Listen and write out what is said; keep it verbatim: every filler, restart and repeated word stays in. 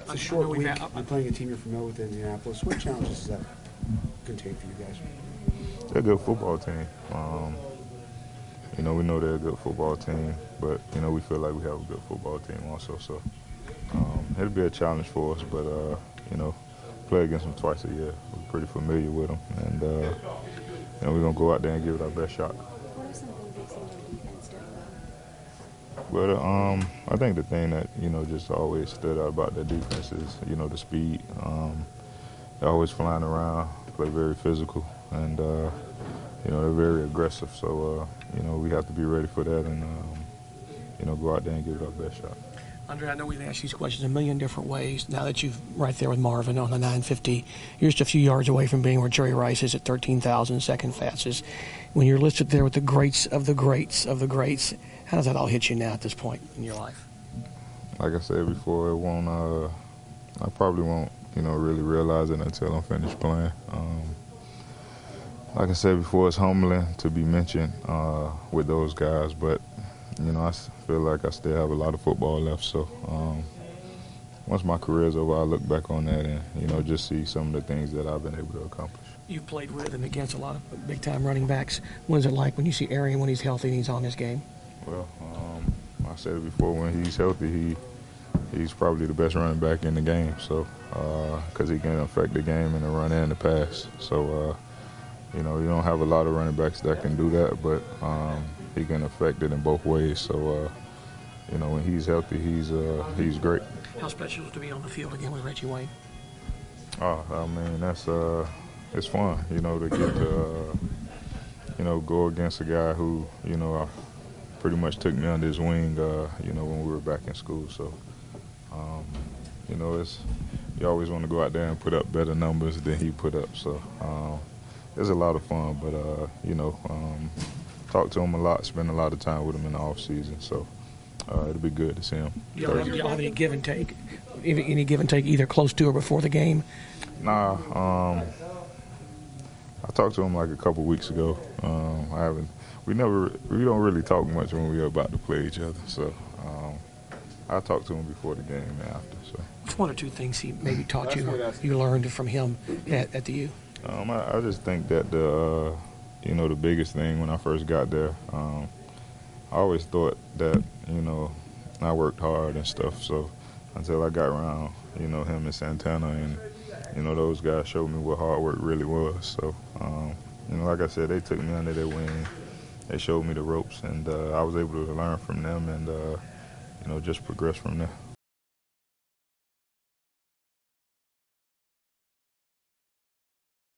It's a short week. You're playing a team you're familiar with in Indianapolis. What challenges does that contain for you guys? They're a good football team. Um, you know, we know they're a good football team, but, you know, we feel like we have a good football team also. So um, it'll be a challenge for us, but, uh, you know, play against them twice a year. We're pretty familiar with them, and, uh, you know, we're going to go out there and give it our best shot. What are some things you've seen the defense do But well? um, I think the thing that, you know, just always stood out about their defense is, you know, the speed. Um, they're always flying around, play very physical, and, uh, you know, they're very aggressive. So, uh, you know, we have to be ready for that and, um, you know, go out there and give it our best shot. Andre, I know we've asked these questions a million different ways. Now that you're right there with Marvin on the nine fifty, you're just a few yards away from being where Jerry Rice is at thirteen thousand, second fastest. When you're listed there with the greats of the greats of the greats, how does that all hit you now at this point in your life? Like I said before, it won't. Uh, I probably won't, you know, really realize it until I'm finished playing. Um, like I said before, it's humbling to be mentioned uh, with those guys, but you know, I feel like I still have a lot of football left. So um, once my career is over, I'll look back on that and, you know, just see some of the things that I've been able to accomplish. You've played with and against a lot of big-time running backs. What is it like when you see Arian when he's healthy and he's on his game? Well, um, I said it before, when he's healthy, he he's probably the best running back in the game. So because uh, he can affect the game in the run and the pass. So, uh, you know, you don't have a lot of running backs that can do that, but um, he can affect it in both ways. So, uh, you know, when he's healthy, he's uh, he's great. How special is it to be on the field again with Reggie Wayne? Oh, I mean, that's uh, it's fun, you know, to get to, uh, you know, go against a guy who, you know, uh, pretty much took me under his wing, uh, you know, when we were back in school. So, um, you know, it's you always want to go out there and put up better numbers than he put up. So, um, it's a lot of fun, but uh, you know. Um, Talk to him a lot, spend a lot of time with him in the off season, so uh, it'll be good to see him. You don't, have, you don't have any give and take, any, any give and take either close to or before the game? Nah, um, I talked to him like a couple weeks ago. Um, I haven't. We never. We don't really talk much when we're about to play each other. So um, I talked to him before the game and after. So. What's one or two things he maybe taught you, you learned from him at, at the U? Um, I, I just think that the. Uh, You know, the biggest thing when I first got there, um, I always thought that, you know, I worked hard and stuff. So until I got around, you know, him and Santana and, you know, those guys showed me what hard work really was. So, um, you know, like I said, they took me under their wing. They showed me the ropes, and uh, I was able to learn from them and, uh, you know, just progress from there.